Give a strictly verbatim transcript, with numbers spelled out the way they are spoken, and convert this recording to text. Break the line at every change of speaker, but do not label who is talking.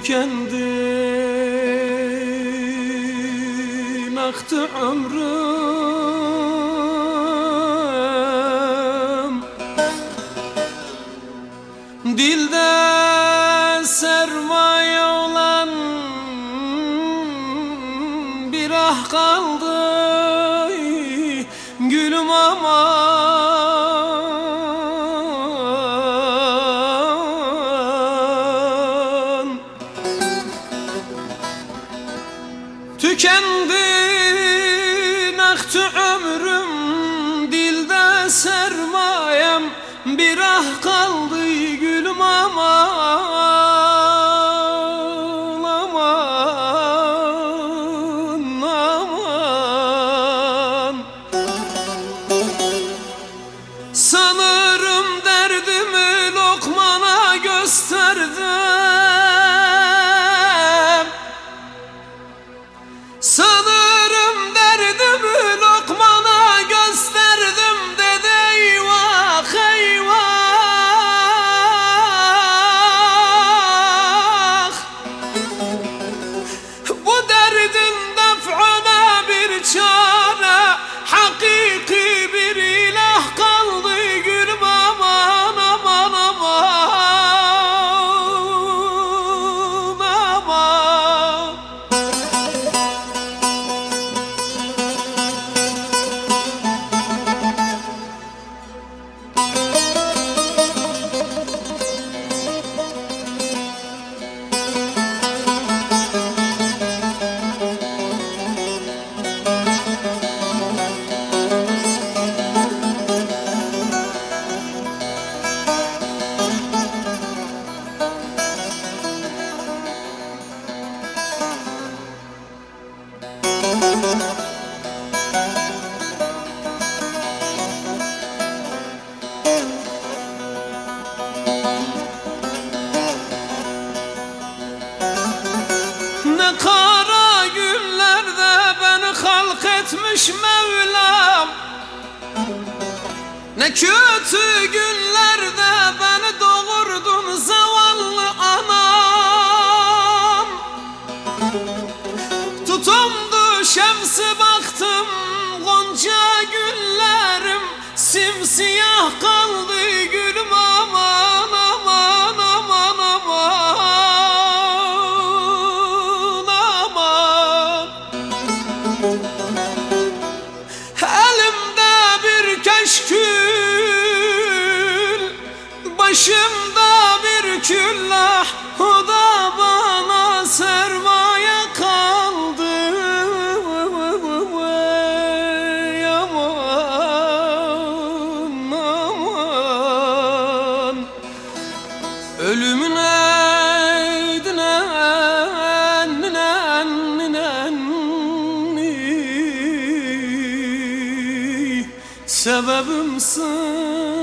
tükendim, aktı ömrüm. Dilde sermaye olan bir ah kaldı gülüm aman. Tükendi, aktı ömrüm, dilde sermayem bir ah kaldı gülüm aman, aman, aman. Sanırım derdimi lokmana gösterdim. Sanırım derdimi lokmana gösterdim dedi eyvah eyvah. Bu derdin def'ine bir çare, hakiki bir ilah kaldı gülüm aman, aman, aman, aman. Ne kara günlerde beni halk etmiş Mevlam, ne kötü günlerde beni doğurdun zavallı anam. Tutumdu şemsi baktım gonca güllerim, simsiyah kaldı gülüm aman, aman, aman, aman. Elimde bir keşkül, başımda bir küllah, o da bana sermaye kaldı. Aman, aman. Ölümün eydine sebebimsin.